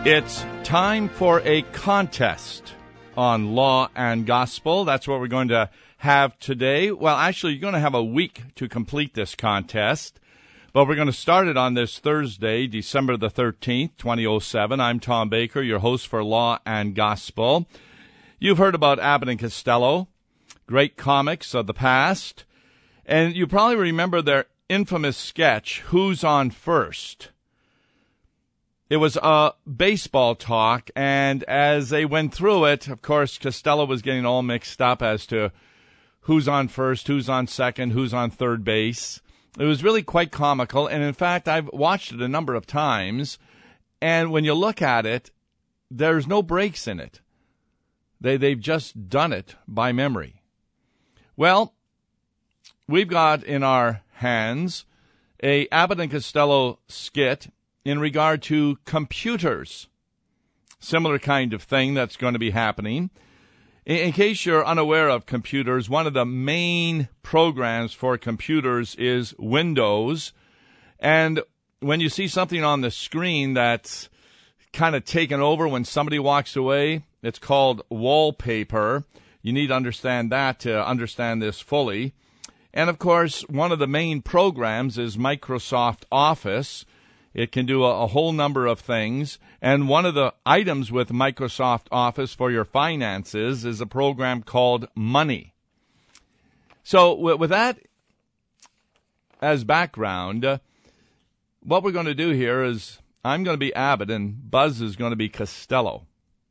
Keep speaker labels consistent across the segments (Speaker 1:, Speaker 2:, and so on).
Speaker 1: It's time for a contest on Law and Gospel. That's what we're going to have today. Well, actually, you're going to have a week to complete this contest, but we're going to start it on this Thursday, December the 13th, 2007. I'm Tom Baker, your host for Law and Gospel. You've heard about Abbott and Costello, great comics of the past, and you probably remember their infamous sketch, Who's on First? It was a baseball talk, and as they went through it, of course, Costello was getting all mixed up as to who's on first, who's on second, who's on third base. It was really quite comical, and in fact, I've watched it a number of times, and when you look at it, there's no breaks in it. They've just done it by memory. Well, we've got in our hands a Abbott and Costello skit in regard to computers. Similar kind of thing that's going to be happening. In case you're unaware of computers, one of the main programs for computers is Windows. And when you see something on the screen that's kind of taken over when somebody walks away, it's called wallpaper. You need to understand that to understand this fully. And of course, one of the main programs is Microsoft Office. It can do a whole number of things. And one of the items with Microsoft Office for your finances is a program called Money. So with that as background, what we're going to do here is I'm going to be Abbott and Buzz is going to be Costello.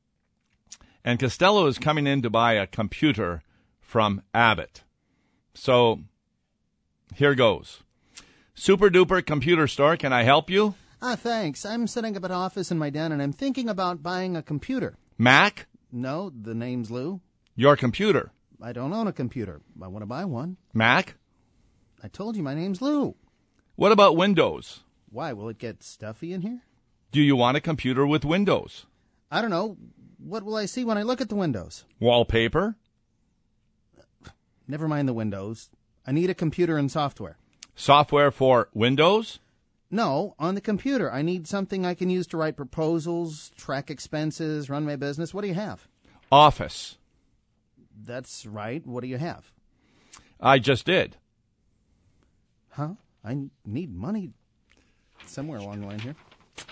Speaker 1: And Costello is coming in to buy a computer from Abbott. So here goes. Super Duper Computer Store, can I help you?
Speaker 2: Thanks. I'm setting up an office in my den, and I'm thinking about buying a computer.
Speaker 1: Mac?
Speaker 2: No, the name's Lou.
Speaker 1: Your computer?
Speaker 2: I don't own a computer. I want to buy one.
Speaker 1: Mac?
Speaker 2: I told you my name's Lou.
Speaker 1: What about Windows?
Speaker 2: Why, will it get stuffy in here?
Speaker 1: Do you want a computer with Windows?
Speaker 2: I don't know. What will I see when I look at the windows?
Speaker 1: Wallpaper?
Speaker 2: Never mind the windows. I need a computer and software.
Speaker 1: Software for Windows?
Speaker 2: No, on the computer. I need something I can use to write proposals, track expenses, run my business. What do you have?
Speaker 1: Office.
Speaker 2: That's right. What do you have?
Speaker 1: I just did.
Speaker 2: Huh? I need money somewhere along the line here.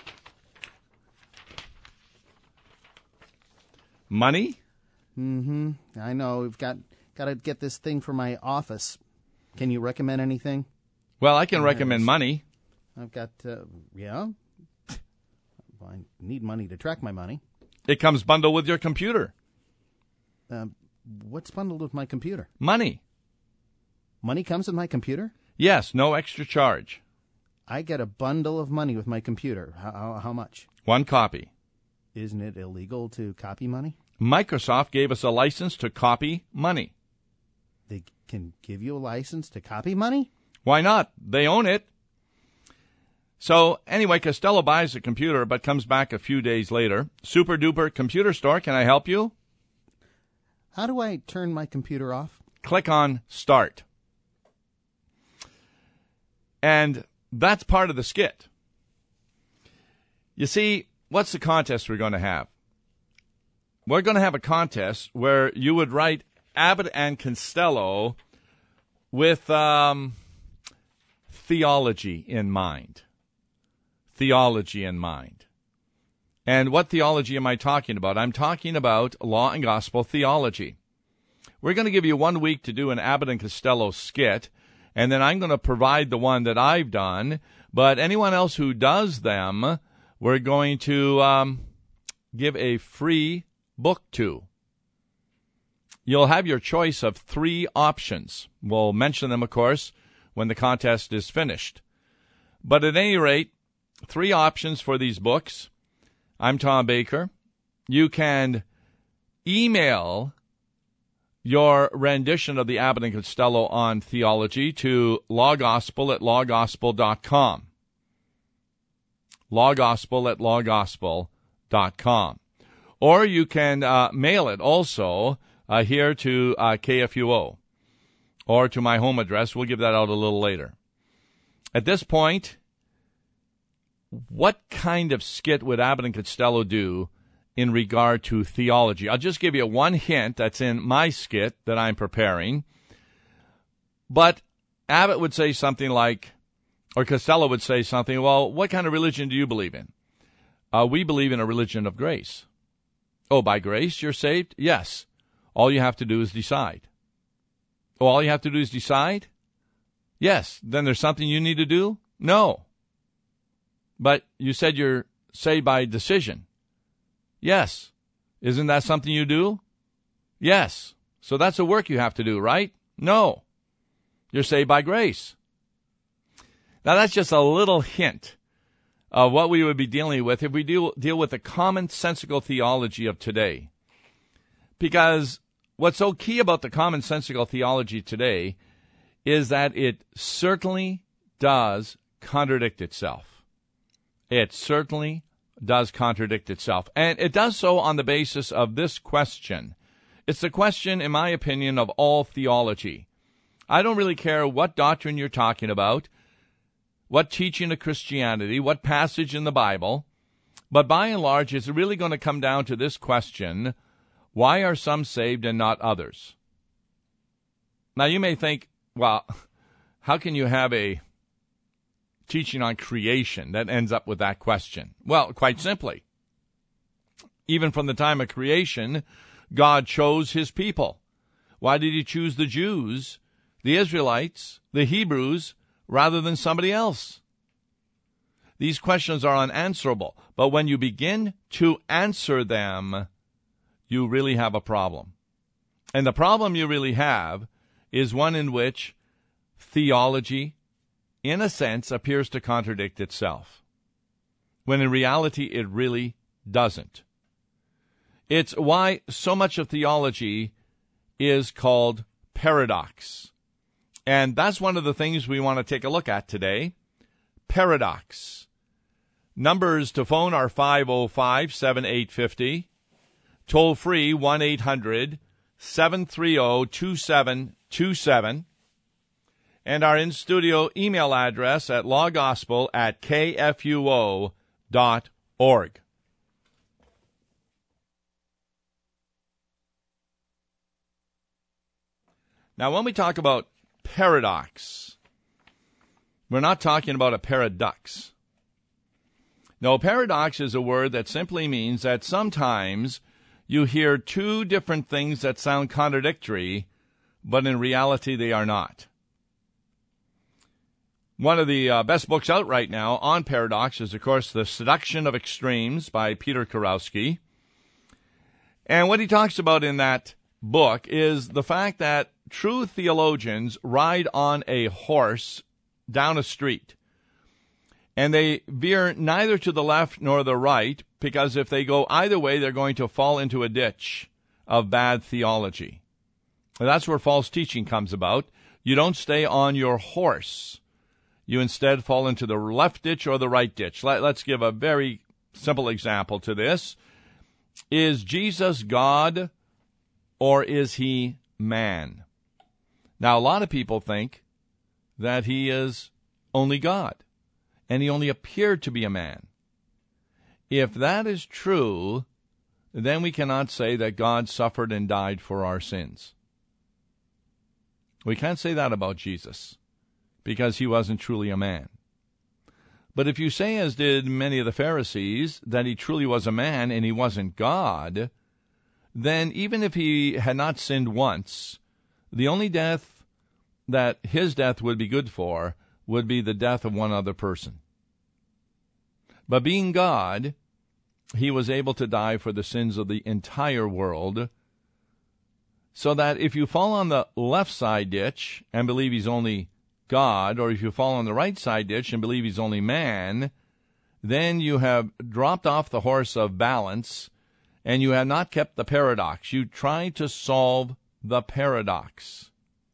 Speaker 1: Money?
Speaker 2: Mm-hmm. I know. We've got to get this thing for my office. Can you recommend anything?
Speaker 1: Well, I can recommend money.
Speaker 2: I've got, yeah. I need money to track my money.
Speaker 1: It comes bundled with your computer.
Speaker 2: What's bundled with my computer?
Speaker 1: Money.
Speaker 2: Money comes with my computer?
Speaker 1: Yes, no extra charge.
Speaker 2: I get a bundle of money with my computer. How much?
Speaker 1: One copy.
Speaker 2: Isn't it illegal to copy money?
Speaker 1: Microsoft gave us a license to copy money.
Speaker 2: They can give you a license to copy money?
Speaker 1: Why not? They own it. So, anyway, Costello buys the computer, but comes back a few days later. Super Duper Computer Store, can I help you?
Speaker 2: How do I turn my computer off?
Speaker 1: Click on Start. And that's part of the skit. You see, what's the contest we're going to have? We're going to have a contest where you would write Abbott and Costello with theology in mind. Theology in mind. And what theology am I talking about? I'm talking about Law and Gospel theology. We're going to give you 1 week to do an Abbott and Costello skit, and then I'm going to provide the one that I've done. But anyone else who does them, we're going to give a free book to. You'll have your choice of 3 options. We'll mention them, of course, when the contest is finished. But at any rate, 3 options for these books. I'm Tom Baker. You can email your rendition of the Abbott and Costello on theology to lawgospel@lawgospel.com. lawgospel@lawgospel.com. Or you can mail it also here to KFUO or to my home address. We'll give that out a little later. At this point, what kind of skit would Abbott and Costello do in regard to theology? I'll just give you one hint that's in my skit that I'm preparing. But Abbott would say something like, or Costello would say something, well, what kind of religion do you believe in? We believe in a religion of grace. Oh, by grace you're saved? Yes. All you have to do is decide. Oh, all you have to do is decide? Yes. Then there's something you need to do? No. But you said you're saved by decision. Yes. Isn't that something you do? Yes. So that's a work you have to do, right? No. You're saved by grace. Now that's just a little hint of what we would be dealing with if we deal with the commonsensical theology of today. Because what's so key about the commonsensical theology today is that it certainly does contradict itself. It certainly does contradict itself. And it does so on the basis of this question. It's the question, in my opinion, of all theology. I don't really care what doctrine you're talking about, what teaching of Christianity, what passage in the Bible, but by and large, it's really going to come down to this question: why are some saved and not others? Now, you may think, well, how can you have a teaching on creation that ends up with that question? Well, quite simply, even from the time of creation, God chose his people. Why did he choose the Jews, the Israelites, the Hebrews, rather than somebody else? These questions are unanswerable, but when you begin to answer them, you really have a problem. And the problem you really have is one in which theology, in a sense, appears to contradict itself, when in reality it really doesn't. It's why so much of theology is called paradox. And that's one of the things we want to take a look at today. Paradox. Numbers to phone are 505-7850. Toll free 1-800-730-2727. And our in-studio email address at lawgospel@kfuo.org. Now, when we talk about paradox, we're not talking about a pair of ducks. No, paradox is a word that simply means that sometimes you hear two different things that sound contradictory, but in reality they are not. One of the best books out right now on paradox is, of course, The Seduction of Extremes by Peter Kurowski. And what he talks about in that book is the fact that true theologians ride on a horse down a street, and they veer neither to the left nor the right, because if they go either way, they're going to fall into a ditch of bad theology. And that's where false teaching comes about. You don't stay on your horse. You instead fall into the left ditch or the right ditch. Let's give a very simple example to this. Is Jesus God, or is he man? Now, a lot of people think that he is only God, and he only appeared to be a man. If that is true, then we cannot say that God suffered and died for our sins. We can't say that about Jesus, because he wasn't truly a man. But if you say, as did many of the Pharisees, that he truly was a man and he wasn't God, then even if he had not sinned once, the only death that his death would be good for would be the death of one other person. But being God, he was able to die for the sins of the entire world, so that if you fall on the left side ditch and believe he's only God, or if you fall on the right side ditch and believe he's only man, then you have dropped off the horse of balance, and you have not kept the paradox. You try to solve the paradox.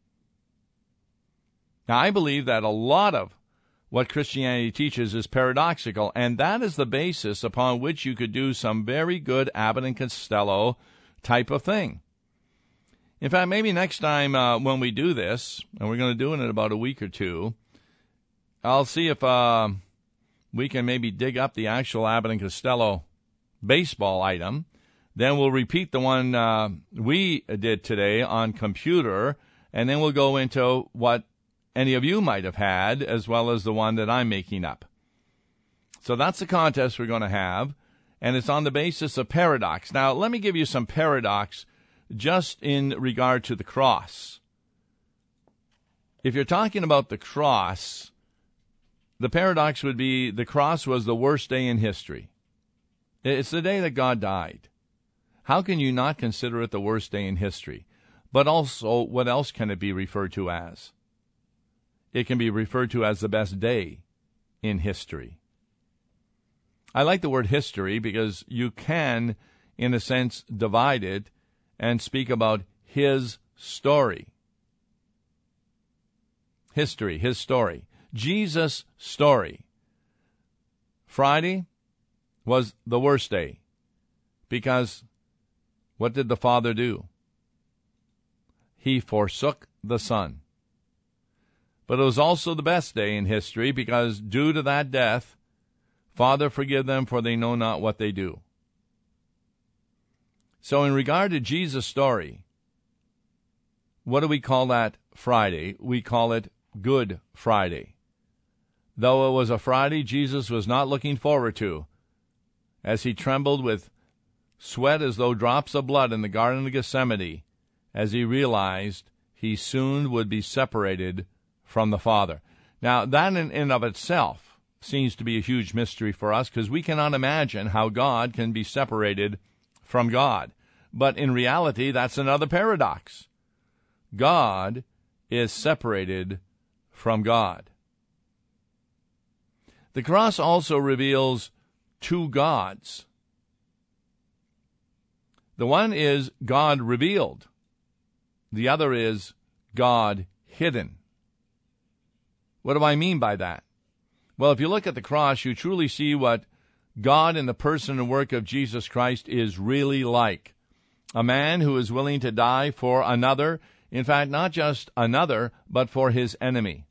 Speaker 1: Now, I believe that a lot of what Christianity teaches is paradoxical, and that is the basis upon which you could do some very good Abbott and Costello type of thing. In fact, maybe next time when we do this, and we're going to do it in about a week or two, I'll see if one we can maybe dig up the actual Abbott and Costello baseball item. Then we'll repeat the one we did today on computer, and then we'll go into what any of you might have had, as well as the one that I'm making up. So that's the contest we're going to have, and it's on the basis of paradox. Now, let me give you some paradox just in regard to the cross. If you're talking about the cross, the paradox would be the cross was the worst day in history. It's the day that God died. How can you not consider it the worst day in history? But also, what else can it be referred to as? It can be referred to as the best day in history. I like the word history because you can, in a sense, divide it and speak about his story. History, his story. Jesus' story. Friday was the worst day because what did the Father do? He forsook the Son. But it was also the best day in history because due to that death, Father, forgive them, for they know not what they do. So in regard to Jesus' story, what do we call that Friday? We call it Good Friday. Though it was a Friday Jesus was not looking forward to, as he trembled with sweat as though drops of blood in the Garden of Gethsemane, as he realized he soon would be separated from the Father. Now, that in and of itself seems to be a huge mystery for us, because we cannot imagine how God can be separated from God. But in reality, that's another paradox. God is separated from God. The cross also reveals two gods. The one is God revealed. The other is God hidden. What do I mean by that? Well, if you look at the cross, you truly see what God in the person and work of Jesus Christ is really like. A man who is willing to die for another, in fact, not just another, but for his enemy.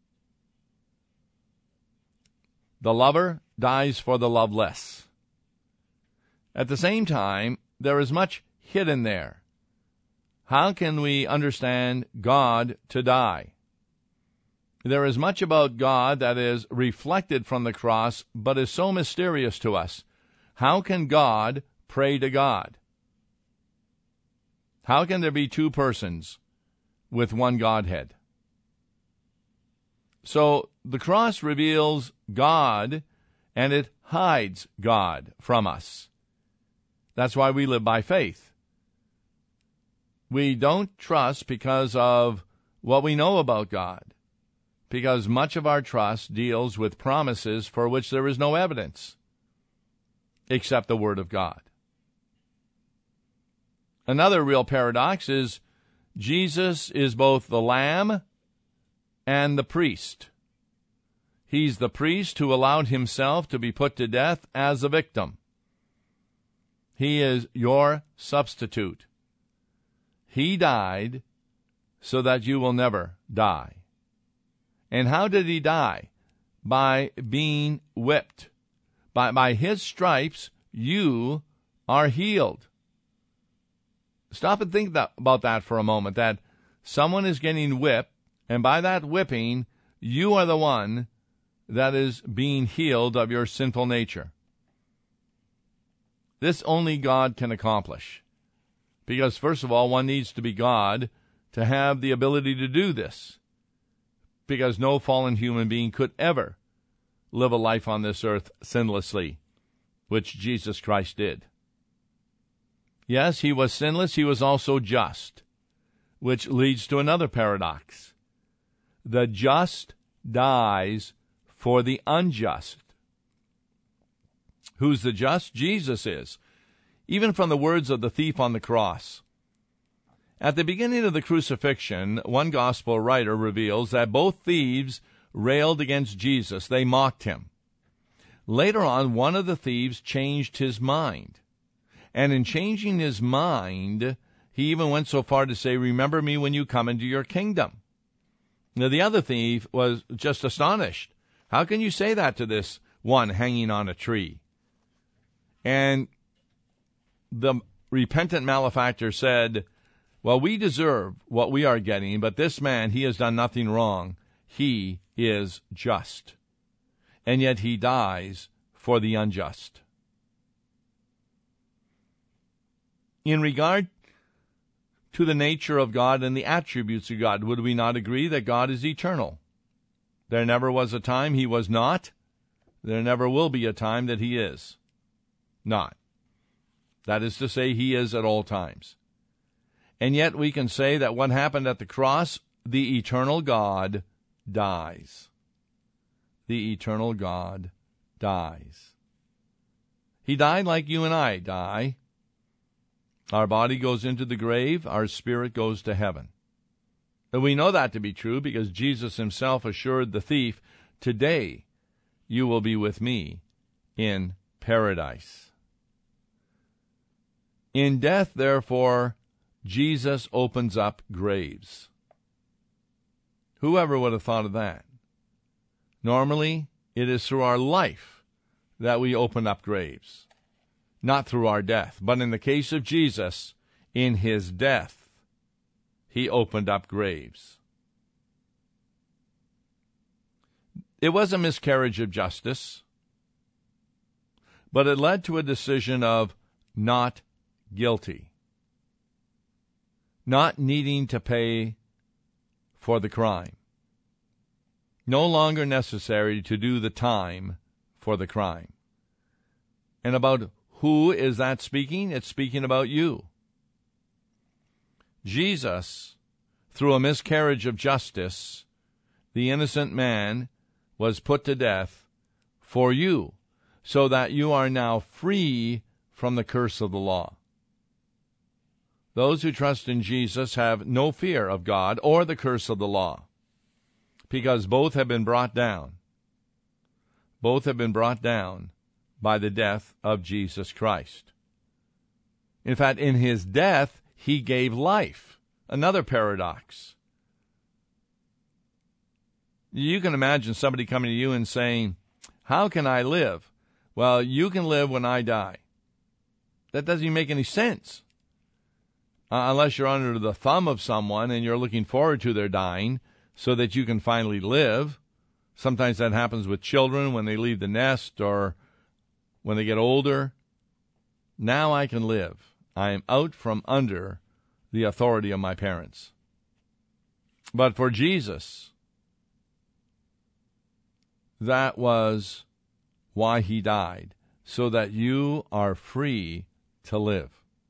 Speaker 1: The lover dies for the loveless. At the same time, there is much hidden there. How can we understand God to die? There is much about God that is reflected from the cross, but is so mysterious to us. How can God pray to God? How can there be two persons with one Godhead? So the cross reveals God, and it hides God from us. That's why we live by faith. We don't trust because of what we know about God, because much of our trust deals with promises for which there is no evidence except the Word of God. Another real paradox is Jesus is both the Lamb and the priest. He's the priest who allowed himself to be put to death as a victim. He is your substitute. He died so that you will never die. And how did he die? By being whipped. By his stripes, you are healed. Stop and think about that for a moment, that someone is getting whipped, and by that whipping, you are the one that is being healed of your sinful nature. This only God can accomplish. Because, first of all, one needs to be God to have the ability to do this. Because no fallen human being could ever live a life on this earth sinlessly, which Jesus Christ did. Yes, he was sinless, he was also just, which leads to another paradox. The just dies for the unjust. Who's the just? Jesus is. Even from the words of the thief on the cross. At the beginning of the crucifixion, one gospel writer reveals that both thieves railed against Jesus. They mocked him. Later on, one of the thieves changed his mind. And in changing his mind, he even went so far to say, "Remember me when you come into your kingdom." Now, the other thief was just astonished. How can you say that to this one hanging on a tree. And the repentant malefactor said, well, we deserve what we are getting, but this man, he has done nothing wrong. He is just. And yet he dies for the unjust. In regard to the nature of God and the attributes of God, would we not agree that God is eternal? There never was a time he was not. There never will be a time that he is not. That is to say, he is at all times. And yet we can say that what happened at the cross, the eternal God dies. The eternal God dies. He died like you and I die. Our body goes into the grave, our spirit goes to heaven. And we know that to be true because Jesus himself assured the thief, today you will be with me in paradise. In death, therefore, Jesus opens up graves. Whoever would have thought of that? Normally, it is through our life that we open up graves, not through our death. But in the case of Jesus, in his death, he opened up graves. It was a miscarriage of justice, but it led to a decision of not guilty, not needing to pay for the crime, no longer necessary to do the time for the crime. And about who is that speaking? It's speaking about you. Jesus, through a miscarriage of justice, the innocent man was put to death for you, so that you are now free from the curse of the law. Those who trust in Jesus have no fear of God or the curse of the law, because both have been brought down. Both have been brought down by the death of Jesus Christ. In fact, in his death, he gave life. Another paradox. You can imagine somebody coming to you and saying, how can I live? Well, you can live when I die. That doesn't even make any sense. Unless you're under the thumb of someone and you're looking forward to their dying so that you can finally live. Sometimes that happens with children when they leave the nest or when they get older. Now I can live. I am out from under the authority of my parents. But for Jesus, that was why he died, so that you are free to live.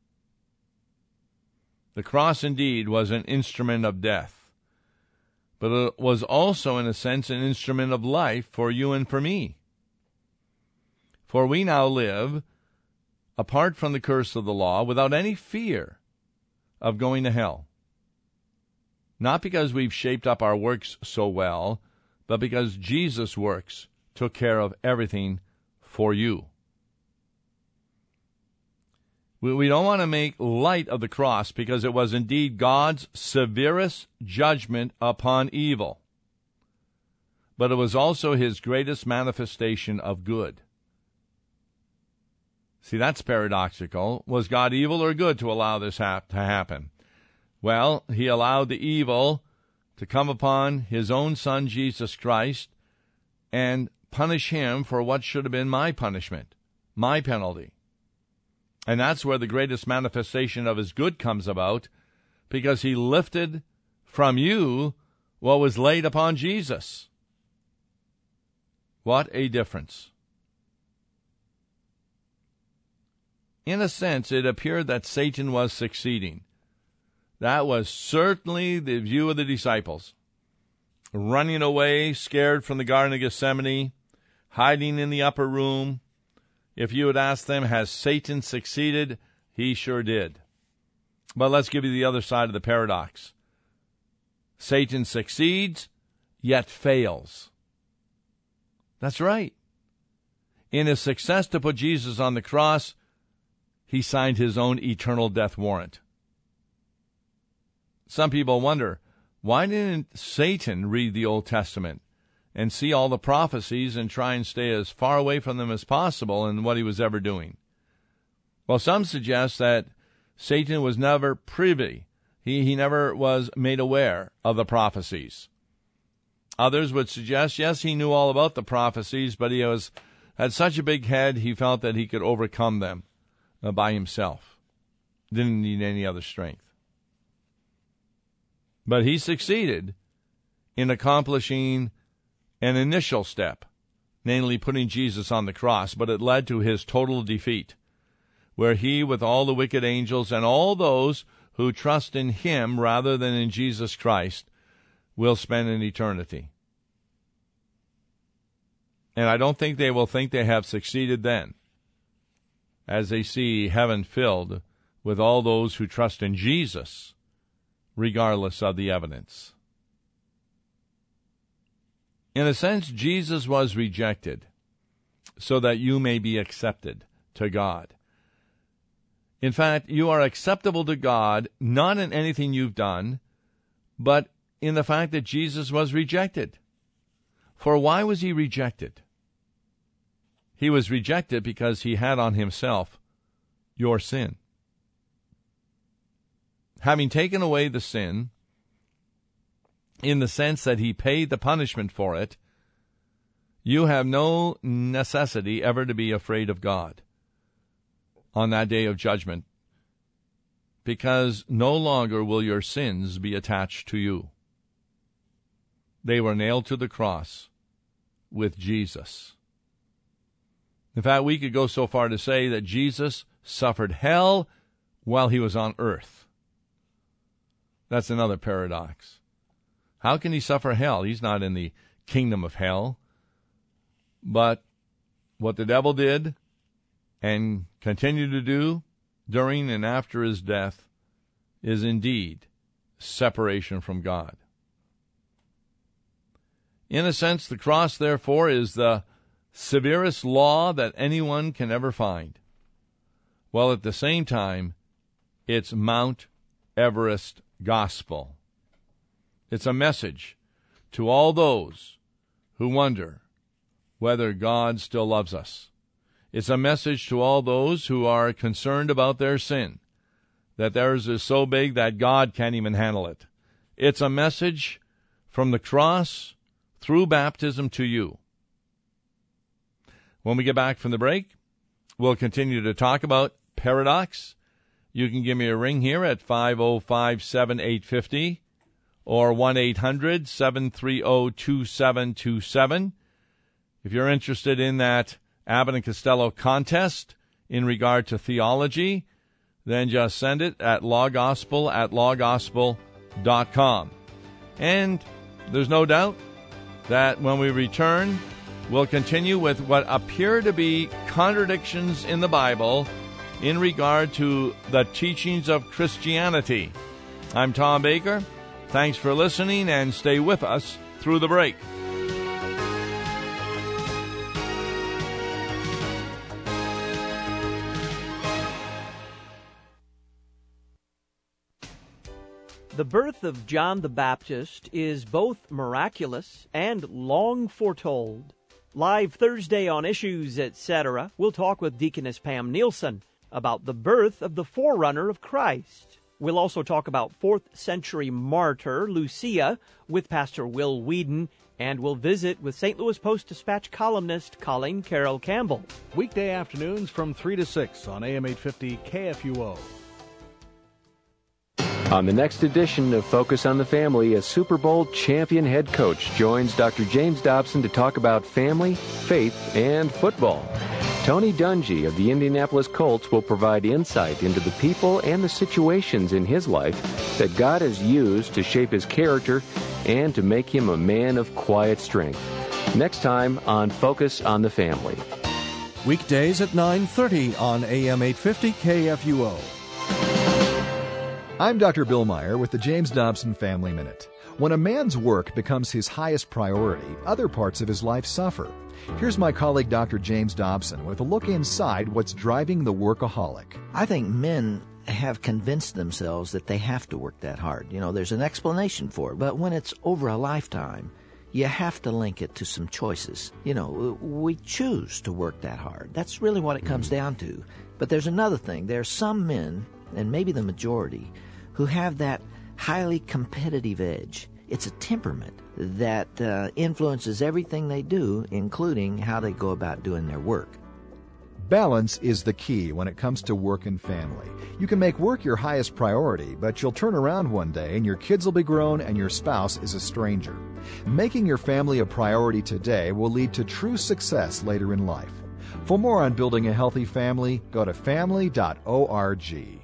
Speaker 1: The cross indeed was an instrument of death, but it was also, in a sense, an instrument of life for you and for me. For we now live, apart from the curse of the law, without any fear of going to hell. Not because we've shaped up our works so well, but because Jesus' works took care of everything for you. We don't want to make light of the cross because it was indeed God's severest judgment upon evil. But it was also his greatest manifestation of good. See, that's paradoxical. Was God evil or good to allow this to happen? Well, he allowed the evil to come upon his own Son, Jesus Christ, and punish him for what should have been my punishment, my penalty. And that's where the greatest manifestation of his good comes about, because he lifted from you what was laid upon Jesus. What a difference. In a sense, it appeared that Satan was succeeding. That was certainly the view of the disciples. Running away, scared from the Garden of Gethsemane, hiding in the upper room. If you had asked them, has Satan succeeded? He sure did. But let's give you the other side of the paradox. Satan succeeds, yet fails. That's right. In his success to put Jesus on the cross, he signed his own eternal death warrant. Some people wonder, why didn't Satan read the Old Testament and see all the prophecies and try and stay as far away from them as possible in what he was ever doing. Well, some suggest that Satan was never privy. He never was made aware of the prophecies. Others would suggest, yes, he knew all about the prophecies, but he had such a big head, he felt that he could overcome them by himself. Didn't need any other strength. But he succeeded in accomplishing an initial step, namely putting Jesus on the cross, but it led to his total defeat, where he, with all the wicked angels and all those who trust in him rather than in Jesus Christ, will spend an eternity. And I don't think they will think they have succeeded then, as they see heaven filled with all those who trust in Jesus, regardless of the evidence. In a sense, Jesus was rejected so that you may be accepted to God. In fact, you are acceptable to God not in anything you've done, but in the fact that Jesus was rejected. For why was he rejected? He was rejected because he had on himself your sin. Having taken away the sin, in the sense that he paid the punishment for it, you have no necessity ever to be afraid of God on that day of judgment, because no longer will your sins be attached to you. They were nailed to the cross with Jesus. In fact, we could go so far to say that Jesus suffered hell while he was on earth. That's another paradox. How can he suffer hell? He's not in the kingdom of hell. But what the devil did and continued to do during and after his death is indeed separation from God. In a sense, the cross, therefore, is the severest law that anyone can ever find, while at the same time, it's Mount Everest gospel. It's a message to all those who wonder whether God still loves us. It's a message to all those who are concerned about their sin, that theirs is so big that God can't even handle it. It's a message from the cross through baptism to you. When we get back from the break, we'll continue to talk about paradox. You can give me a ring here at 505-7850 or 1-800-730-2727. If you're interested in that Abbott and Costello contest in regard to theology, then just send it at lawgospel@lawgospel.com. And there's no doubt that when we return, we'll continue with what appear to be contradictions in the Bible in regard to the teachings of Christianity. I'm Tom Baker. Thanks for listening, and stay with us through the break.
Speaker 3: The birth of John the Baptist is both miraculous and long foretold. Live Thursday on Issues, Etc., we'll talk with Deaconess Pam Nielsen about the birth of the forerunner of Christ. We'll also talk about 4th century martyr Lucia with Pastor Will Whedon, and we'll visit with St. Louis Post-Dispatch columnist Colleen Carroll Campbell.
Speaker 4: Weekday afternoons from 3 to 6 on AM 850 KFUO.
Speaker 5: On the next edition of Focus on the Family, a Super Bowl champion head coach joins Dr. James Dobson to talk about family, faith, and football. Tony Dungy of the Indianapolis Colts will provide insight into the people and the situations in his life that God has used to shape his character and to make him a man of quiet strength. Next time on Focus on the Family.
Speaker 4: Weekdays at 9:30 on AM 850 KFUO.
Speaker 6: I'm Dr. Bill Meyer with the James Dobson Family Minute. When a man's work becomes his highest priority, other parts of his life suffer. Here's my colleague Dr. James Dobson with a look inside what's driving the workaholic.
Speaker 7: I think men have convinced themselves that they have to work that hard. You know, there's an explanation for it, but when it's over a lifetime, you have to link it to some choices. You know, we choose to work that hard. That's really what it comes down to. But there's another thing. There are some men, and maybe the majority, who have that highly competitive edge. It's a temperament that influences everything they do, including how they go about doing their work.
Speaker 6: Balance is the key when it comes to work and family. You can make work your highest priority, but you'll turn around one day and your kids will be grown and your spouse is a stranger. Making your family a priority today will lead to true success later in life. For more on building a healthy family, go to family.org.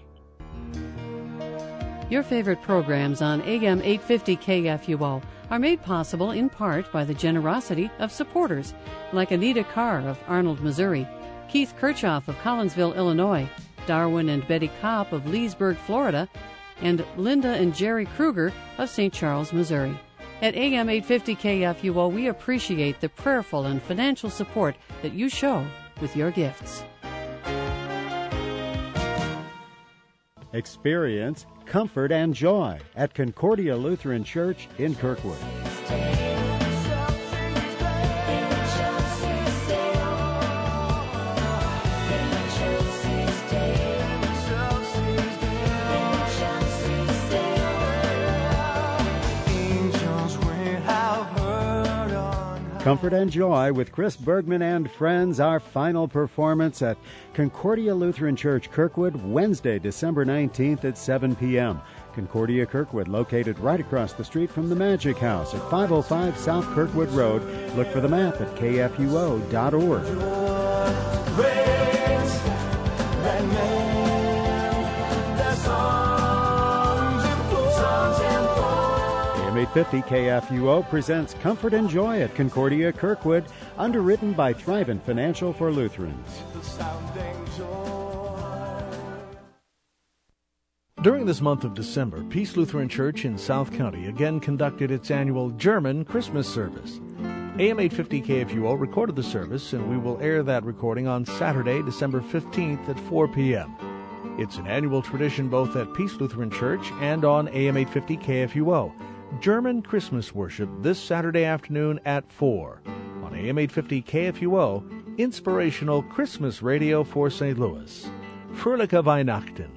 Speaker 8: Your favorite programs on AM 850 KFUO are made possible in part by the generosity of supporters like Anita Carr of Arnold, Missouri, Keith Kirchhoff of Collinsville, Illinois, Darwin and Betty Kopp of Leesburg, Florida, and Linda and Jerry Kruger of St. Charles, Missouri. At AM 850 KFUO, we appreciate the prayerful and financial support that you show with your gifts.
Speaker 9: Experience comfort and joy at Concordia Lutheran Church in Kirkwood. Comfort and Joy with Chris Bergman and friends, our final performance at Concordia Lutheran Church, Kirkwood, Wednesday, December 19th at 7 p.m. Concordia Kirkwood, located right across the street from the Magic House at 505 South Kirkwood Road. Look for the map at kfuo.org. AM 850 KFUO presents Comfort and Joy at Concordia Kirkwood, underwritten by Thrivent Financial for Lutherans.
Speaker 4: During this month of December, Peace Lutheran Church in South County again conducted its annual German Christmas service. AM 850 KFUO recorded the service, and we will air that recording on Saturday, December 15th at 4 p.m. It's an annual tradition both at Peace Lutheran Church and on AM 850 KFUO. German Christmas worship this Saturday afternoon at 4 on AM 850 KFUO, inspirational Christmas radio for St. Louis. Fröhliche Weihnachten.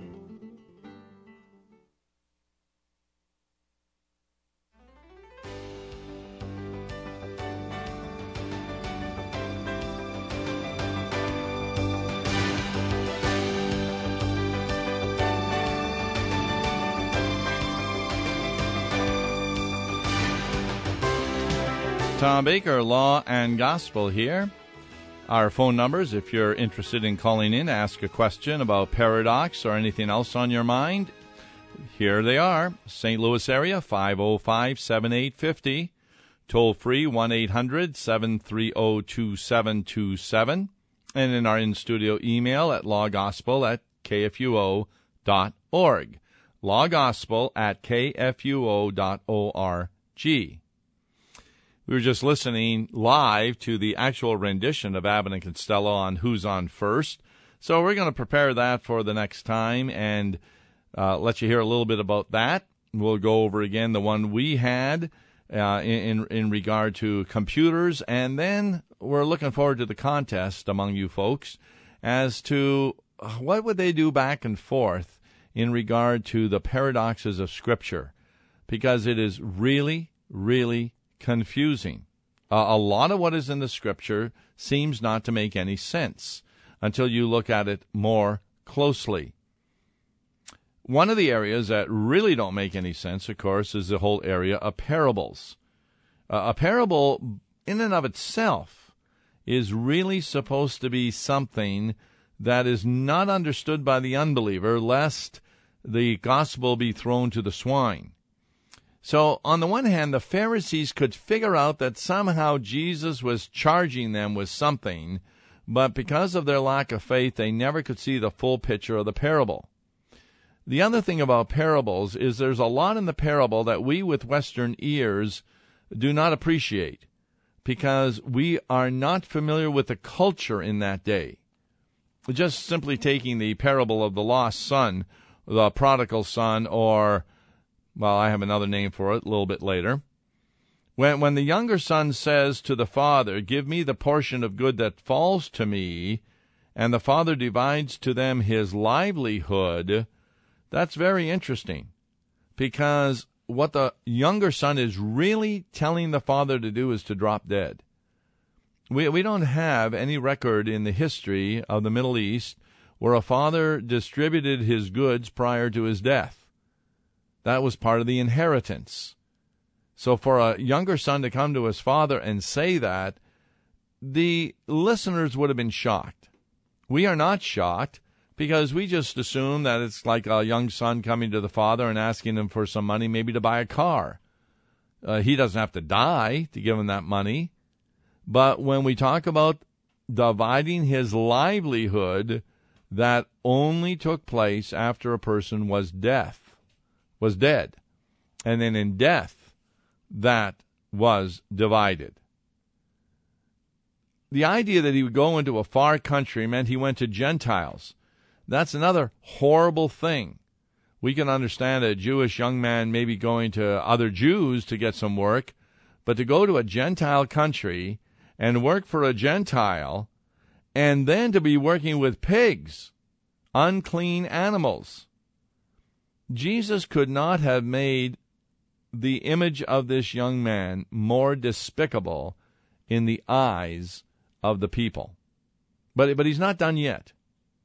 Speaker 1: Tom Baker, Law and Gospel here. Our phone numbers, if you're interested in calling in, ask a question about paradox or anything else on your mind, here they are. St. Louis area, 505-7850. Toll free, 1-800-730-2727. And in our in-studio email at lawgospel@kfuo.org. lawgospel@kfuo.org. We were just listening live to the actual rendition of Abbott and Costello on Who's On First. So we're going to prepare that for the next time and let you hear a little bit about that. We'll go over again the one we had in regard to computers, and then we're looking forward to the contest among you folks as to what would they do back and forth in regard to the paradoxes of Scripture, because it is really, really confusing. A lot of what is in the Scripture seems not to make any sense until you look at it more closely. One of the areas that really don't make any sense, of course, is the whole area of parables. A parable in and of itself is really supposed to be something that is not understood by the unbeliever, lest the gospel be thrown to the swine. So, on the one hand, the Pharisees could figure out that somehow Jesus was charging them with something, but because of their lack of faith, they never could see the full picture of the parable. The other thing about parables is there's a lot in the parable that we with Western ears do not appreciate, because we are not familiar with the culture in that day. Just simply taking the parable of the lost son, the prodigal son, or, well, I have another name for it a little bit later. When the younger son says to the father, "Give me the portion of good that falls to me," and the father divides to them his livelihood, that's very interesting, because what the younger son is really telling the father to do is to drop dead. We don't have any record in the history of the Middle East where a father distributed his goods prior to his death. That was part of the inheritance. So for a younger son to come to his father and say that, the listeners would have been shocked. We are not shocked because we just assume that it's like a young son coming to the father and asking him for some money, maybe to buy a car. He doesn't have to die to give him that money. But when we talk about dividing his livelihood, that only took place after a person was dead. And then in death, that was divided. The idea that he would go into a far country meant he went to Gentiles. That's another horrible thing. We can understand a Jewish young man maybe going to other Jews to get some work, but to go to a Gentile country and work for a Gentile, and then to be working with pigs, unclean animals. Jesus could not have made the image of this young man more despicable in the eyes of the people. But he's not done yet.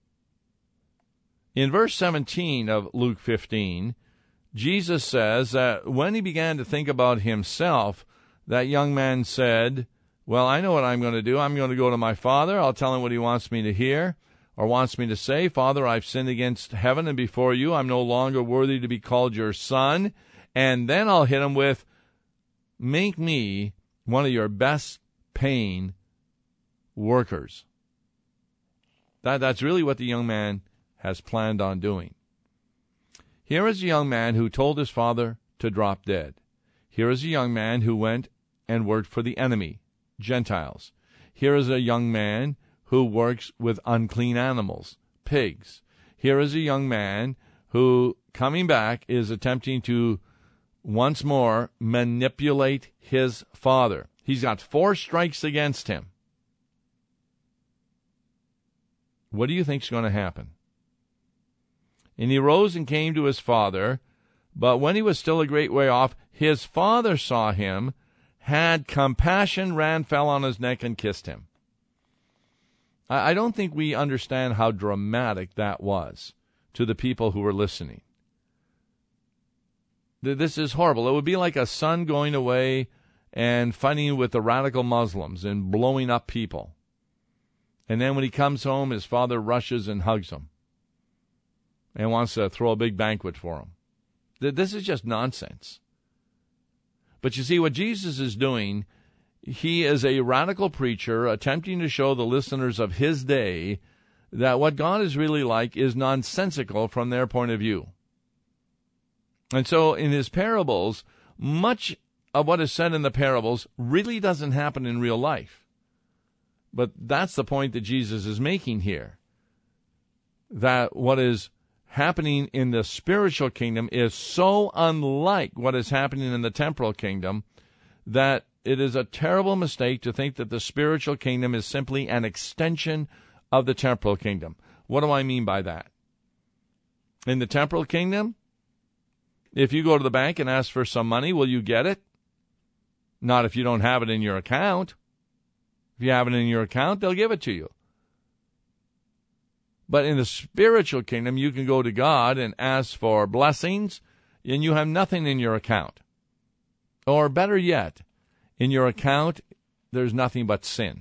Speaker 1: In verse 17 of Luke 15, Jesus says that when he began to think about himself, that young man said, "Well, I know what I'm going to do. I'm going to go to my father. I'll tell him what he wants me to hear or wants me to say. Father, I've sinned against heaven and before you. I'm no longer worthy to be called your son." And then I'll hit him with, "Make me one of your best paying workers." That's really what the young man has planned on doing. Here is a young man who told his father to drop dead. Here is a young man who went and worked for the enemy, Gentiles. Here is a young man who works with unclean animals, pigs. Here is a young man who, coming back, is attempting to once more manipulate his father. He's got 4 strikes against him. What do you think is going to happen? "And he rose and came to his father, but when he was still a great way off, his father saw him, had compassion, ran, fell on his neck, and kissed him." I don't think we understand how dramatic that was to the people who were listening. This is horrible. It would be like a son going away and fighting with the radical Muslims and blowing up people. And then when he comes home, his father rushes and hugs him and wants to throw a big banquet for him. This is just nonsense. But you see, what Jesus is doing, he is a radical preacher attempting to show the listeners of his day that what God is really like is nonsensical from their point of view. And so in his parables, much of what is said in the parables really doesn't happen in real life. But that's the point that Jesus is making here, that what is happening in the spiritual kingdom is so unlike what is happening in the temporal kingdom that it is a terrible mistake to think that the spiritual kingdom is simply an extension of the temporal kingdom. What do I mean by that? In the temporal kingdom, if you go to the bank and ask for some money, will you get it? Not if you don't have it in your account. If you have it in your account, they'll give it to you. But in the spiritual kingdom, you can go to God and ask for blessings, and you have nothing in your account. Or better yet, in your account, there's nothing but sin.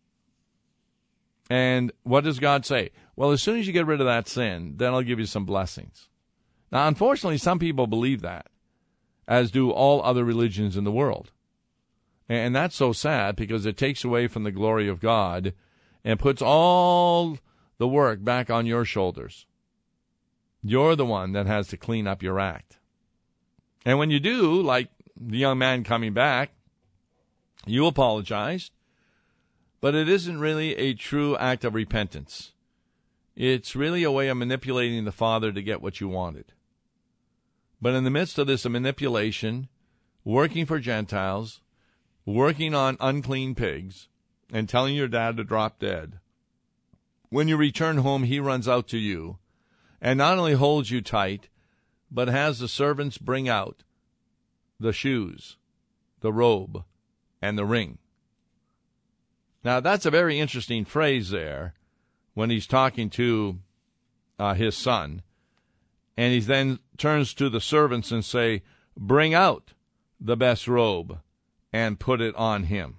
Speaker 1: And what does God say? Well, as soon as you get rid of that sin, then I'll give you some blessings. Now, unfortunately, some people believe that, as do all other religions in the world. And that's so sad because it takes away from the glory of God and puts all the work back on your shoulders. You're the one that has to clean up your act. And when you do, like the young man coming back, you apologize, but it isn't really a true act of repentance. It's really a way of manipulating the Father to get what you wanted. But in the midst of this manipulation, working for Gentiles, working on unclean pigs and telling your dad to drop dead, when you return home, he runs out to you and not only holds you tight, but has the servants bring out the shoes, the robe, and the ring. Now, that's a very interesting phrase there when he's talking to his son. And he then turns to the servants and say, bring out the best robe and put it on him.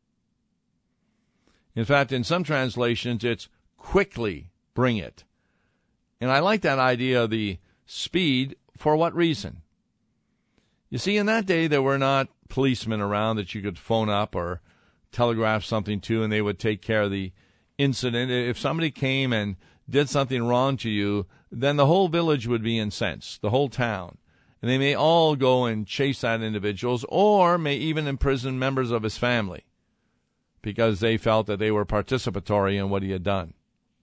Speaker 1: In fact, in some translations, it's quickly bring it. And I like that idea of the speed. For what reason? You see, in that day, there were not policemen around that you could phone up or telegraph something to, and they would take care of the incident. If somebody came and did something wrong to you, then the whole village would be incensed, the whole town. And they may all go and chase that individual, or may even imprison members of his family because they felt that they were participatory in what he had done.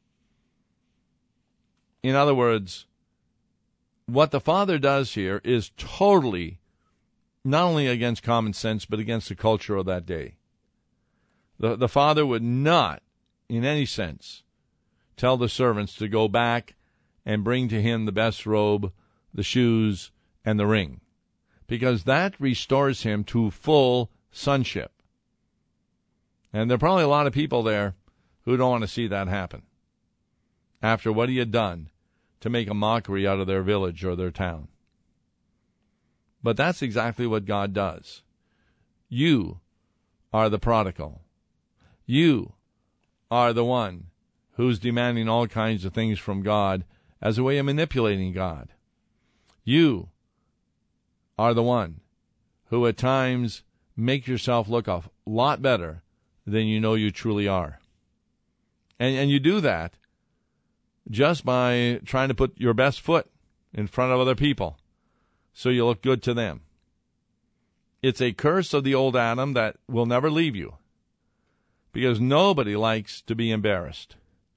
Speaker 1: In other words, what the father does here is totally not only against common sense, but against the culture of that day. The father would not, in any sense, tell the servants to go back and bring to him the best robe, the shoes, and the ring, because that restores him to full sonship. And there are probably a lot of people there who don't want to see that happen after what he had done to make a mockery out of their village or their town. But that's exactly what God does. You are the prodigal. You are the one who's demanding all kinds of things from God as a way of manipulating God. You are the one who at times make yourself look a lot better than you know you truly are. And you do that just by trying to put your best foot in front of other people so you look good to them. It's a curse of the old Adam that will never leave you, because nobody likes to be embarrassed.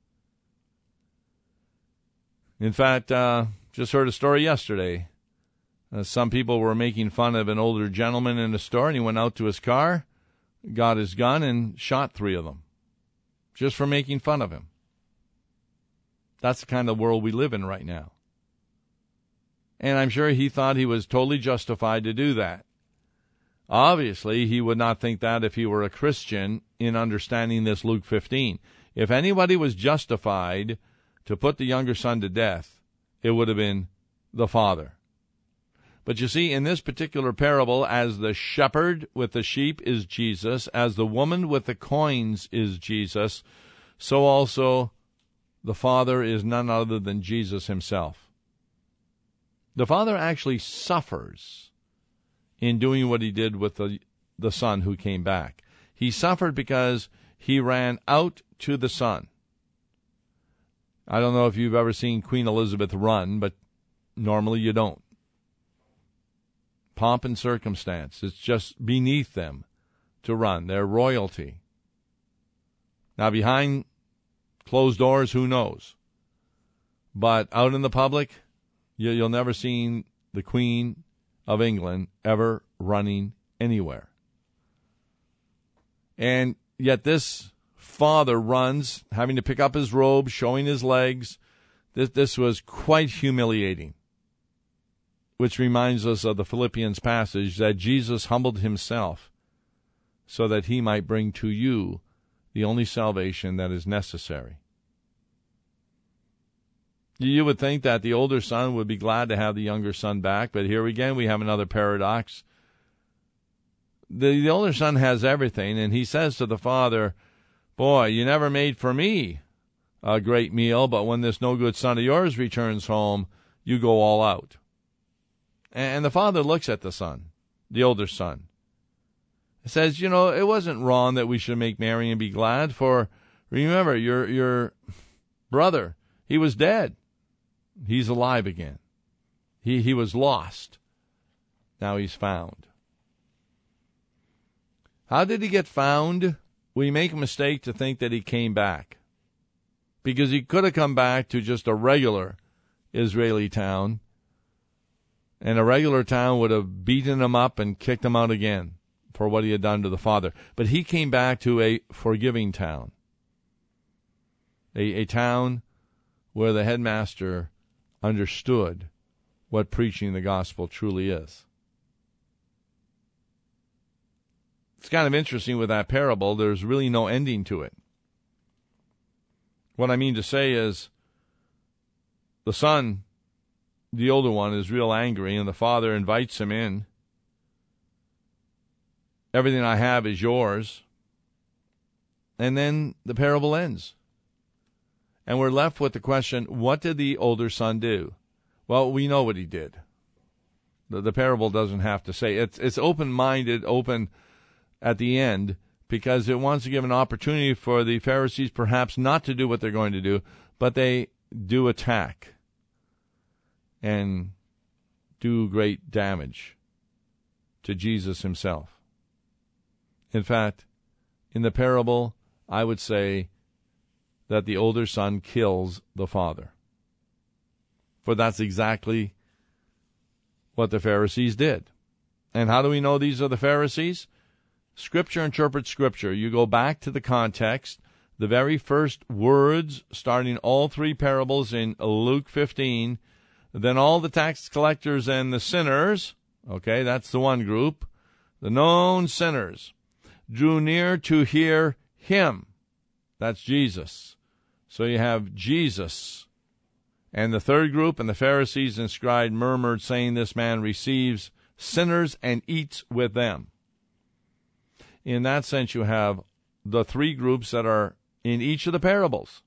Speaker 1: In fact, just heard a story yesterday. Some people were making fun of an older gentleman in the store, and he went out to his car, got his gun, and shot 3 of them just for making fun of him. That's the kind of world we live in right now. And I'm sure he thought he was totally justified to do that. Obviously, he would not think that if he were a Christian in understanding this Luke 15. If anybody was justified to put the younger son to death, it would have been the father. But you see, in this particular parable, as the shepherd with the sheep is Jesus, as the woman with the coins is Jesus, so also the Father is none other than Jesus himself. The Father actually suffers in doing what he did with the Son who came back. He suffered because he ran out to the Son. I don't know if you've ever seen Queen Elizabeth run, but normally you don't. Pomp and circumstance. It's just beneath them to run. They're royalty. Now, behind closed doors, who knows? But out in the public, you'll never see the Queen of England ever running anywhere. And yet this father runs, having to pick up his robe, showing his legs. This was quite humiliating, which reminds us of the Philippians passage that Jesus humbled himself so that he might bring to you the only salvation that is necessary. You would think that the older son would be glad to have the younger son back, but here again we have another paradox. The older son has everything, and he says to the father, "Boy, you never made for me a great meal, but when this no-good son of yours returns home, you go all out." And the father looks at the son, the older son. He says, it wasn't wrong that we should make merry and be glad, for remember, your brother, he was dead. He's alive again. He was lost. Now he's found. How did he get found? We make a mistake to think that he came back, because he could have come back to just a regular Israeli town, and a regular town would have beaten him up and kicked him out again for what he had done to the father. But he came back to a forgiving town, a town where the headmaster understood what preaching the gospel truly is. It's kind of interesting with that parable. There's really no ending to it. What I mean to say is the son, the older one, is real angry, and the father invites him in. Everything I have is yours. And then the parable ends. And we're left with the question, what did the older son do? Well, we know what he did. The parable doesn't have to say. It's open-minded, open at the end, because it wants to give an opportunity for the Pharisees perhaps not to do what they're going to do, but they do attack and do great damage to Jesus himself. In fact, in the parable, I would say that the older son kills the father. For that's exactly what the Pharisees did. And how do we know these are the Pharisees? Scripture interprets Scripture. You go back to the context. The very first words, starting all three parables in Luke 15, then all the tax collectors and the sinners, okay, that's the one group, the known sinners, drew near to hear him. That's Jesus. So you have Jesus. And the third group, and the Pharisees and scribes murmured, saying, this man receives sinners and eats with them. In that sense, you have the three groups that are in each of the parables.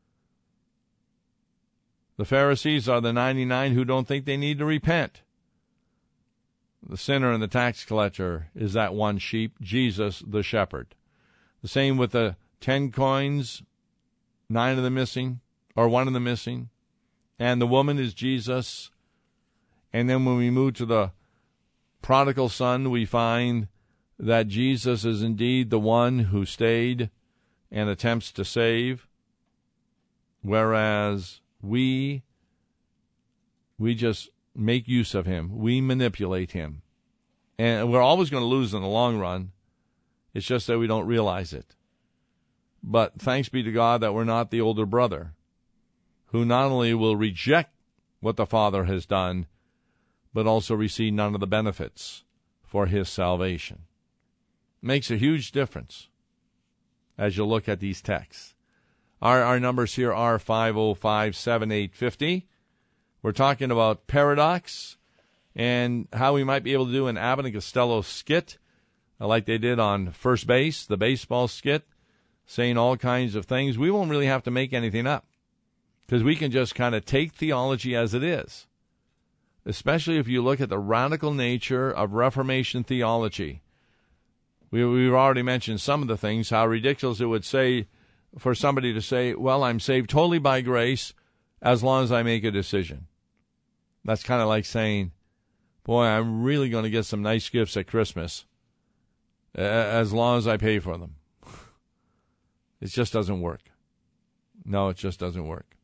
Speaker 1: The Pharisees are the 99 who don't think they need to repent. The sinner and the tax collector is that one sheep, Jesus the shepherd. The same with the 10 coins, 9 of them missing, or 1 of them missing. And the woman is Jesus. And then when we move to the prodigal son, we find that Jesus is indeed the one who stayed and attempts to save, whereas we just make use of him. We manipulate him. And we're always going to lose in the long run. It's just that we don't realize it. But thanks be to God that we're not the older brother, who not only will reject what the Father has done, but also receive none of the benefits for his salvation. Makes a huge difference as you look at these texts. Our numbers here are 505-7850. We're talking about paradox and how we might be able to do an Abbott and Costello skit, like they did on First Base, the baseball skit, saying all kinds of things. We won't really have to make anything up, because we can just kind of take theology as it is, especially if you look at the radical nature of Reformation theology. We've already mentioned some of the things, how ridiculous it would say for somebody to say, well, I'm saved totally by grace as long as I make a decision. That's kind of like saying, boy, I'm really going to get some nice gifts at Christmas as long as I pay for them. It just doesn't work. No, it just doesn't work.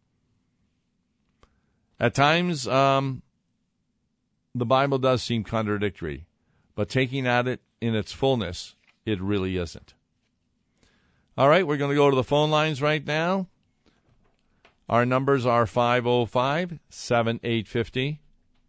Speaker 1: At times, the Bible does seem contradictory, but taking at it in its fullness, it really isn't. All right, we're going to go to the phone lines right now. Our numbers are 505-7850,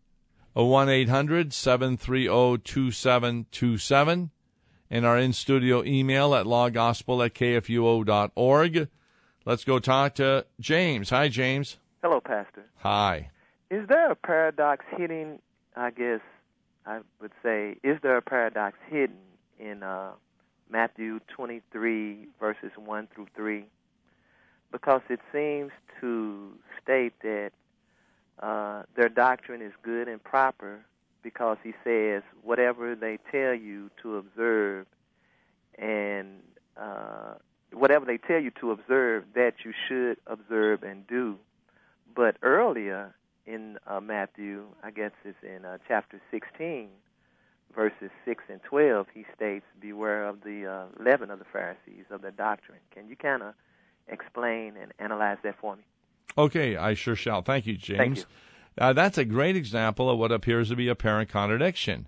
Speaker 1: 1-800-730-2727, and our in-studio email at lawgospel@kfuo.org. Let's go talk to James. Hi, James.
Speaker 10: Hello, Pastor.
Speaker 1: Hi.
Speaker 10: Is there a paradox hidden, I guess I would say, is there a paradox hidden in Matthew 23, verses 1 through 3? Because it seems to state that their doctrine is good and proper, because he says, whatever they tell you to observe, and whatever they tell you to observe, that you should observe and do. But earlier in Matthew, I guess it's in chapter 16, verses 6 and 12, he states, beware of the leaven of the Pharisees, of their doctrine. Can you kind of explain and analyze that for me?
Speaker 1: Okay, I sure shall. Thank you, James.
Speaker 10: Thank you.
Speaker 1: That's a great example of what appears to be apparent contradiction.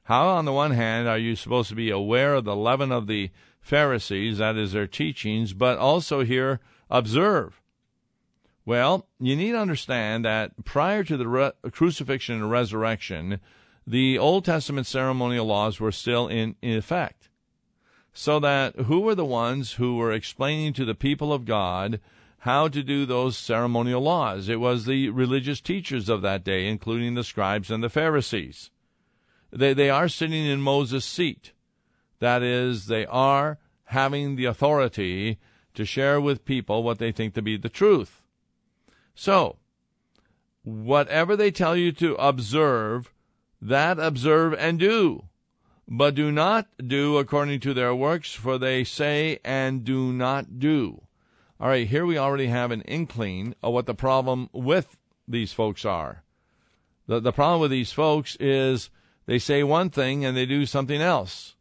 Speaker 1: How, on the one hand, are you supposed to be aware of the leaven of the Pharisees, that is their teachings, but also here observe? Well, you need to understand that prior to the crucifixion and resurrection, the Old Testament ceremonial laws were still in effect. So that who were the ones who were explaining to the people of God how to do those ceremonial laws? It was the religious teachers of that day, including the scribes and the Pharisees. They are sitting in Moses' seat. That is, they are having the authority to share with people what they think to be the truth. So, whatever they tell you to observe, that observe and do. But do not do according to their works, for they say and do not do. All right, here we already have an inkling of what the problem with these folks are. The problem with these folks is they say one thing and they do something else.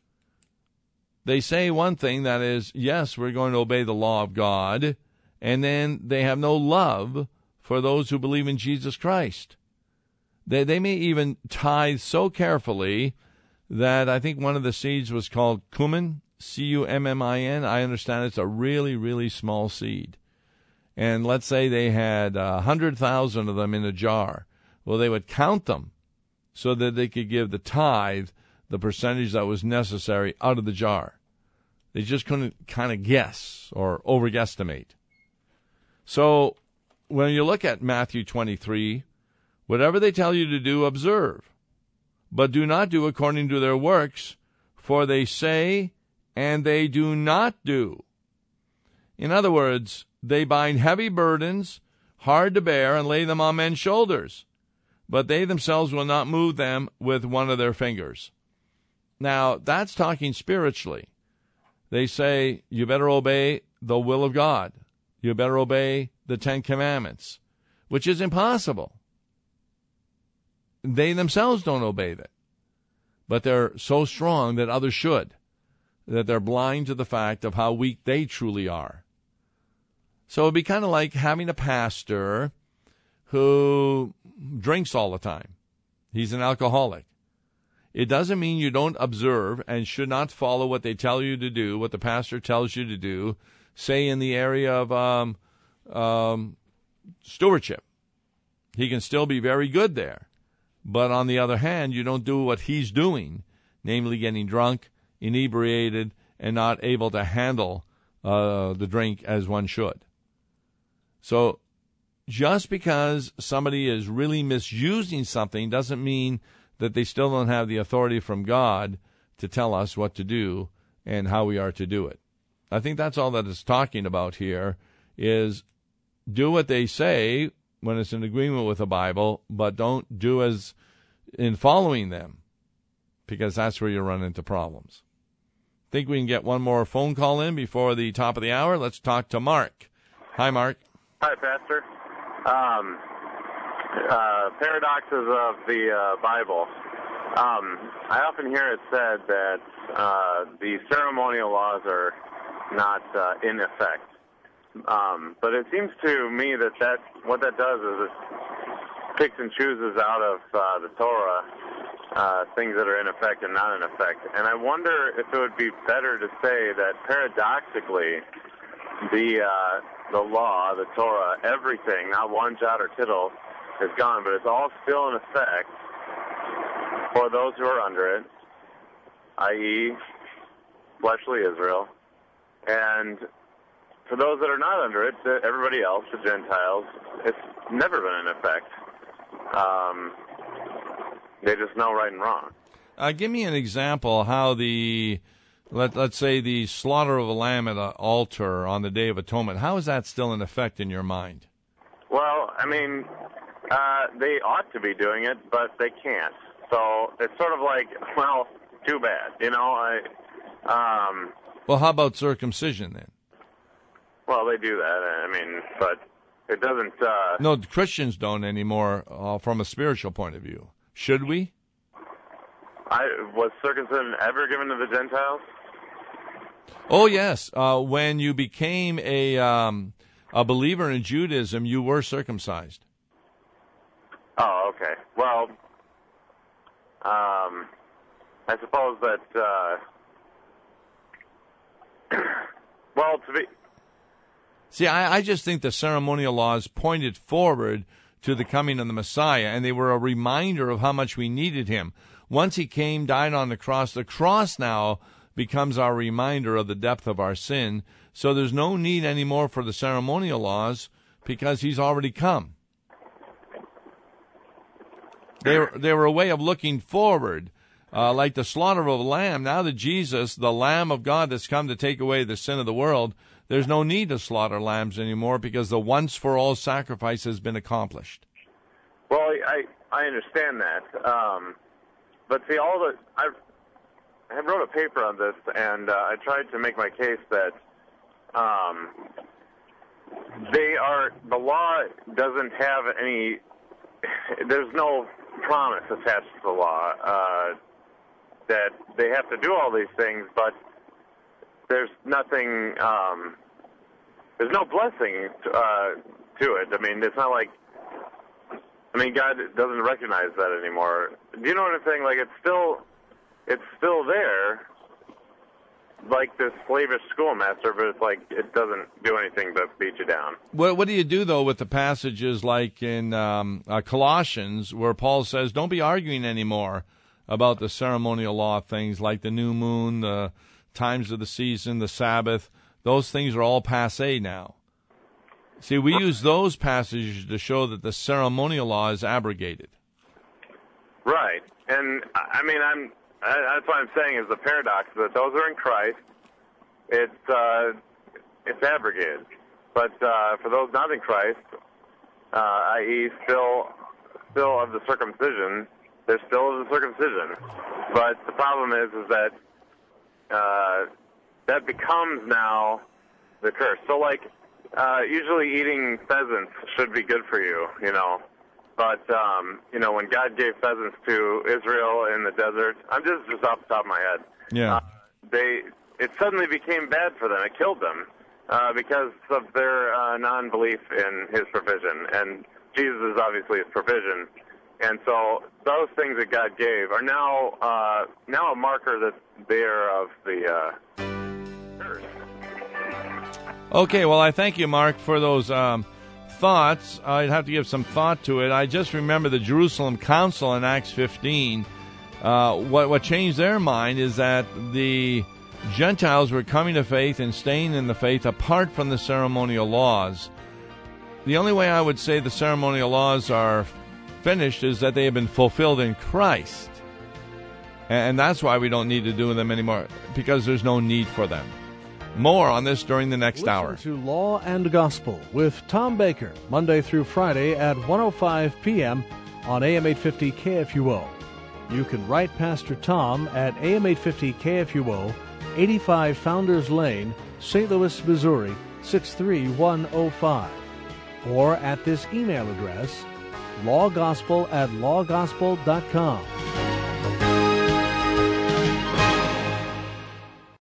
Speaker 1: They say one thing, that is, yes, we're going to obey the law of God, and then they have no love for those who believe in Jesus Christ. They may even tithe so carefully that I think one of the seeds was called cumin, C-U-M-M-I-N. I understand it's a really, really small seed. And let's say they had 100,000 of them in a jar. Well, they would count them so that they could give the tithe the percentage that was necessary out of the jar. They just couldn't kind of guess or overestimate. So when you look at Matthew 23, whatever they tell you to do, observe. But do not do according to their works, for they say and they do not do. In other words, they bind heavy burdens, hard to bear, and lay them on men's shoulders, but they themselves will not move them with one of their fingers. Now, that's talking spiritually. They say, you better obey the will of God. You better obey the Ten Commandments, which is impossible. They themselves don't obey that. But they're so strong that others should, that they're blind to the fact of how weak they truly are. So it'd be kind of like having a pastor who drinks all the time. He's an alcoholic. It doesn't mean you don't observe and should not follow what they tell you to do, what the pastor tells you to do, say in the area of stewardship. He can still be very good there. But on the other hand, you don't do what he's doing, namely getting drunk, inebriated, and not able to handle the drink as one should. So just because somebody is really misusing something doesn't mean that they still don't have the authority from God to tell us what to do and how we are to do it. I think that's all that it's talking about here, is do what they say when it's in agreement with the Bible, but don't do as in following them, because that's where you run into problems. Think we can get one more phone call in before the top of the hour? Let's talk to Mark. Hi, Mark.
Speaker 11: Hi, Pastor. Paradoxes of the Bible. I often hear it said that the ceremonial laws are not in effect. But it seems to me that what that does is it picks and chooses out of the Torah things that are in effect and not in effect. And I wonder if it would be better to say that paradoxically the law, the Torah, everything, not one jot or tittle, is gone, but it's all still in effect for those who are under it, i.e., fleshly Israel, and for those that are not under it, everybody else, the Gentiles, it's never been in effect. They just know right and wrong.
Speaker 1: Give me an example how let's say the slaughter of a lamb at an altar on the Day of Atonement, how is that still in effect in your mind?
Speaker 11: Well, I mean, they ought to be doing it, but they can't. So it's sort of like, well, too bad, you know.
Speaker 1: Well, how about circumcision then?
Speaker 11: Well, they do that, I mean, but it doesn't...
Speaker 1: No, Christians don't anymore from a spiritual point of view. Should we?
Speaker 11: Was circumcision ever given to the Gentiles?
Speaker 1: Oh, yes. When you became a believer in Judaism, you were circumcised.
Speaker 11: Oh, okay. Well, I suppose that, well, to be...
Speaker 1: See, I just think the ceremonial laws pointed forward to the coming of the Messiah, and they were a reminder of how much we needed him. Once he came, died on the cross now becomes our reminder of the depth of our sin. So there's no need anymore for the ceremonial laws because he's already come. They were a way of looking forward, like the slaughter of a lamb. Now that Jesus, the Lamb of God that's come to take away the sin of the world, there's no need to slaughter lambs anymore because the once-for-all sacrifice has been accomplished.
Speaker 11: Well, I understand that. But see, I wrote a paper on this, and I tried to make my case that the law doesn't have any, there's no promise attached to the law that they have to do all these things, but there's nothing, there's no blessing to it. I mean, it's not like, God doesn't recognize that anymore. Do you know what I'm saying? Like, it's still there, like this slavish schoolmaster, but it's like it doesn't do anything but beat you down.
Speaker 1: What do you do, though, with the passages like in Colossians where Paul says, don't be arguing anymore about the ceremonial law things like the new moon, the times of the season, the Sabbath? Those things are all passé now. See, we use those passages to show that the ceremonial law is abrogated.
Speaker 11: Right. And, that's what I'm saying is the paradox that those are in Christ, it's abrogated. But for those not in Christ, i.e. still of the circumcision, they're still of the circumcision. But the problem is that that becomes now the curse. So, like, usually eating pheasants should be good for you, But, when God gave pheasants to Israel in the desert, I'm just off the top of my head.
Speaker 1: Yeah.
Speaker 11: It suddenly became bad for them. It killed them because of their non-belief in his provision. And Jesus is obviously his provision. And so those things that God gave are now a marker that they are of the curse.
Speaker 1: Okay, well, I thank you, Mark, for those thoughts. I'd have to give some thought to it. I just remember the Jerusalem Council in Acts 15. What changed their mind is that the Gentiles were coming to faith and staying in the faith apart from the ceremonial laws. The only way I would say the ceremonial laws are finished is that they have been fulfilled in Christ. And that's why we don't need to do them anymore, because there's no need for them. More on this during the next hour.
Speaker 4: Listen to Law and Gospel with Tom Baker, Monday through Friday at 1:05 p.m. on AM 850 KFUO. You can write Pastor Tom at AM 850 KFUO, 85 Founders Lane, St. Louis, Missouri, 63105. Or at this email address, lawgospel@lawgospel.com.